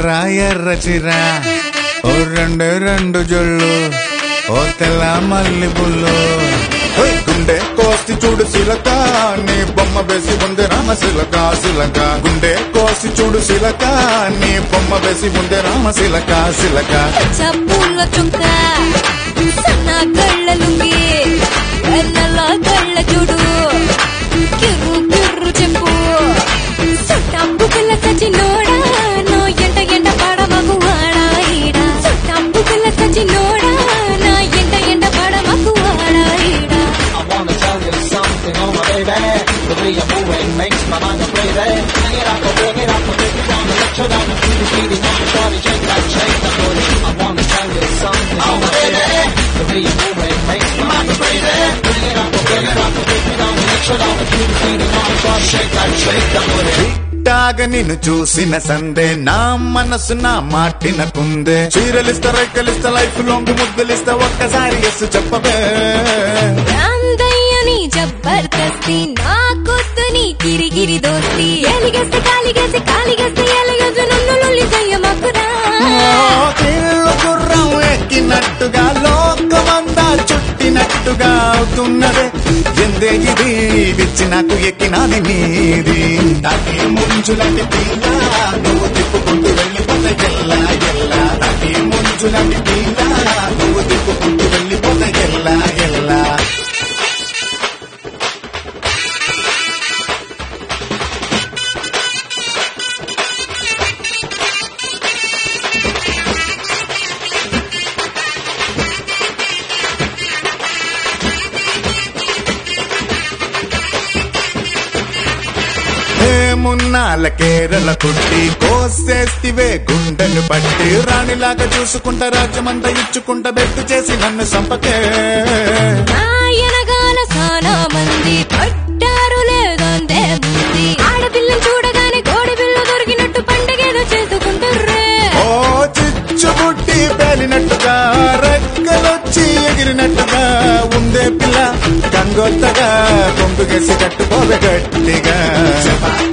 ఎర్ర ఎర్ర చిర ఓ రెండు జొళ్ళు ఓ తెల్ల మల్లి పుల్లు గుండె కోసి చూడు సిలక నీ బొమ్మ వేసి ఉంది రామశిలక శిలక గుండె కోసి చూడు సిలక నీ బొమ్మ వేసి ఉంది రామశిలక శిలక పూల చుక్క సన్న గళ్ళ లుంగి వెన్నెల గళ్ళ చూడు కిర్రు కిర్రు చెప్పు సుట్టంబు పిల్ల సచినోడా నో ఎంట ఎంట పాడ మగువాడా ఈడా సుట్టంబు పిల్ల సచినోడా నా ఎంట ఎంట పాడ మగువాడా ఈడా I wanna tell you something, oh my baby. The way you're moving makes my mind go crazy. Bring it up, bring it up, bring it down, let you down, feel the feeling on the body, shake that booty. I wanna tell you something, oh my baby. The way you're moving makes my mind go crazy. Bring it up, bring it up, bring it down, let you down, feel the feeling on the body, shake that booty. టాగ నిన్ను చూసిన సందే నా మనసు నా మాటిన కుందే చీరలిస్తా రెక్కలిస్తా life long ముద్దులిస్తా ఒక్కసారి yes చెప్పవే రాందయ్యని జబర్దస్తి నా కొద్దు నీ గిరిగిరి దోస్తి ఎలిగేస్తే కాలిగేస్తే ఎలగొద్దు నన్ను లొల్లి చెయ్యమకురా గుర్రం ఎక్కినట్టుగా లోకమంతా చుట్టినట్టుగా అవుతున్నదే ఎందే ఇది విచ్చి నాకు ఎక్కినాది నీది నాకే ముంచులాంటి పిల్ల నువ్వు తిప్పుకుంటూ వెళ్ళిపోతే ఎల్లా ఎల్లా నాకే ముంచులాంటి పిల్ల నువ్వు తిప్పుకుంటూ వెళ్ళిపోతే ఎల్లా ఎల్లా మున్నాల కేరళ కుట్టి కోసేస్తివే గుండెను పట్టి రాణిలాగా చూసుకుంటా రాజ్యమంతా ఇచ్చుకుంటా బెట్టు చేసి నన్ను సంపకే ఆయనగాన సానా మంది పట్టారు లేదంతే ముంది ఆడపిల్లని చూడగానే కోడి పిల్ల దొరికినట్టు పండగేదో చేసుకుంటుర్రే ఓ చిచ్చుబుట్టి పేలినట్టుగా రెక్కలొచ్చి ఎగిరినట్టుగా ఉందే పిల్ల గంగొత్తగా కొంగుగేసి కట్టుకోవే గట్టిగా